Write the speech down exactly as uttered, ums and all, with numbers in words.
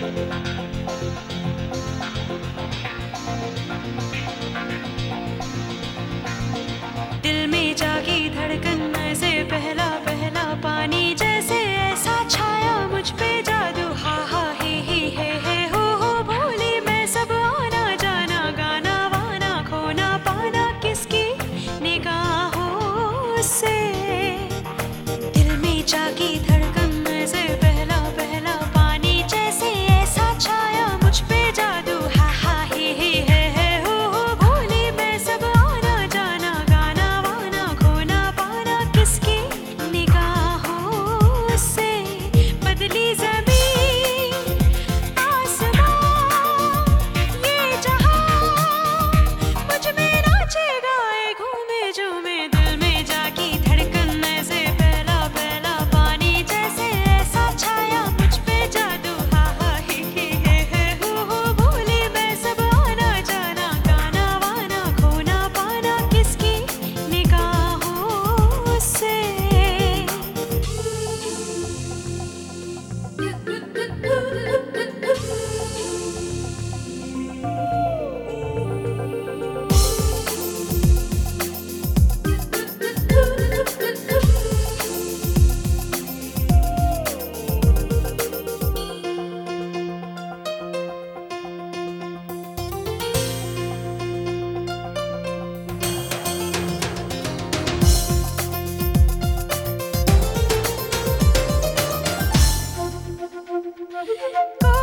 दिल में जागी धड़कन से पहला पहला पानी जैसे ऐसा छाया मुझ पे जादू हा हा ही ही है है हो हो भोली मैं सब आना जाना गाना वाना खोना पाना किसकी निगाहों से। दिल में जागी धड़कन से पहला पहला पानी जैसे ऐसा छाया मुझ पे जादू हा हा ही ही है है हो हो भोली मैं सब आना जाना गाना वाना खोना पाना किसकी निगाहों से। बदली ज़मीन आसमां ये जहां मुझ में नाचे गाए घूमे झूमे दिल में जागी धड़कन से पहला पहला पानी जैसे ऐसा छाया मुझ पे जादू हा हा ही ही है है हो हो भोली मैं सब आना जाना गाना वाना खोना पाना किसकी निगाहों से। Go